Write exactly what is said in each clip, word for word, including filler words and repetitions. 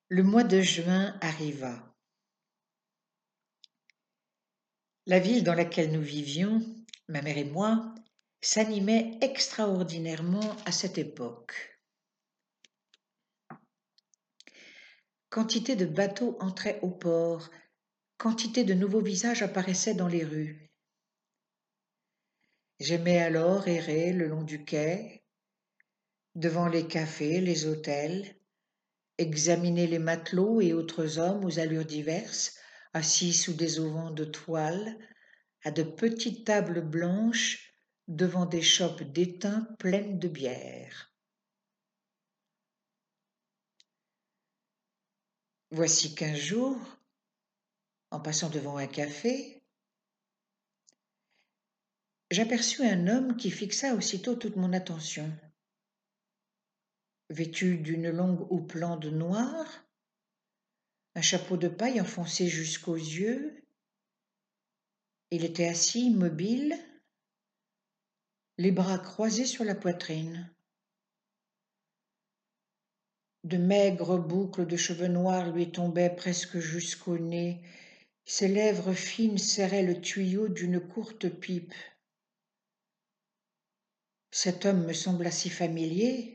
Le mois de juin arriva. La ville dans laquelle nous vivions, ma mère et moi, s'animait extraordinairement à cette époque. Quantité de bateaux entraient au port, quantité de nouveaux visages apparaissaient dans les rues. J'aimais alors errer le long du quai, devant les cafés, les hôtels, examiner les matelots et autres hommes aux allures diverses, assis sous des auvents de toile, à de petites tables blanches devant des chopes d'étain pleines de bière. Voici qu'un jour, en passant devant un café, j'aperçus un homme qui fixa aussitôt toute mon attention. Vêtu d'une longue houppelande noire, un chapeau de paille enfoncé jusqu'aux yeux, il était assis immobile, les bras croisés sur la poitrine. De maigres boucles de cheveux noirs lui tombaient presque jusqu'au nez. Ses lèvres fines serraient le tuyau d'une courte pipe. Cet homme me sembla si familier.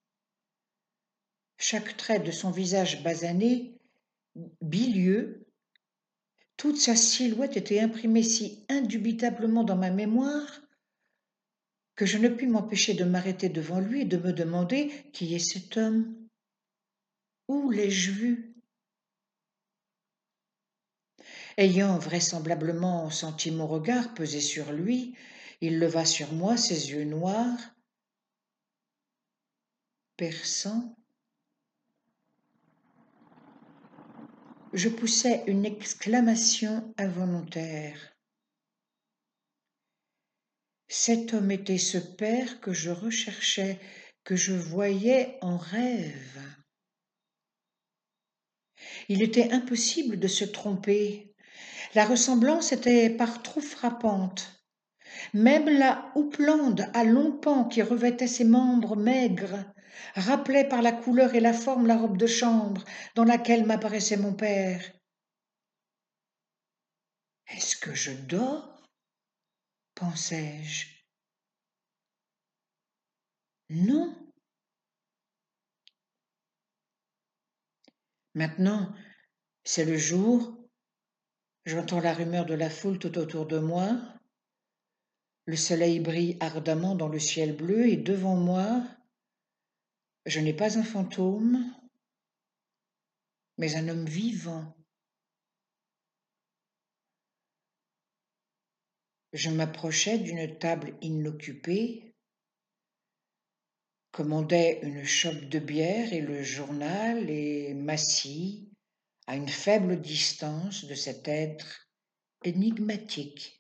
Chaque trait de son visage basané, bilieux, toute sa silhouette était imprimée si indubitablement dans ma mémoire que je ne pus m'empêcher de m'arrêter devant lui et de me demander qui est cet homme. Où l'ai-je vu? Ayant vraisemblablement senti mon regard peser sur lui, il leva sur moi ses yeux noirs, perçants. Je poussai une exclamation involontaire. Cet homme était ce père que je recherchais, que je voyais en rêve. Il était impossible de se tromper. La ressemblance était par trop frappante. Même la houppelande à longs pans qui revêtait ses membres maigres rappelait par la couleur et la forme la robe de chambre dans laquelle m'apparaissait mon père. « Est-ce que je dors ?» pensai-je. Non. Maintenant, c'est le jour, j'entends la rumeur de la foule tout autour de moi, le soleil brille ardemment dans le ciel bleu et devant moi, je n'ai pas un fantôme, mais un homme vivant. Je m'approchai d'une table inoccupée, commandai une chope de bière et le journal et m'assis à une faible distance de cet être énigmatique.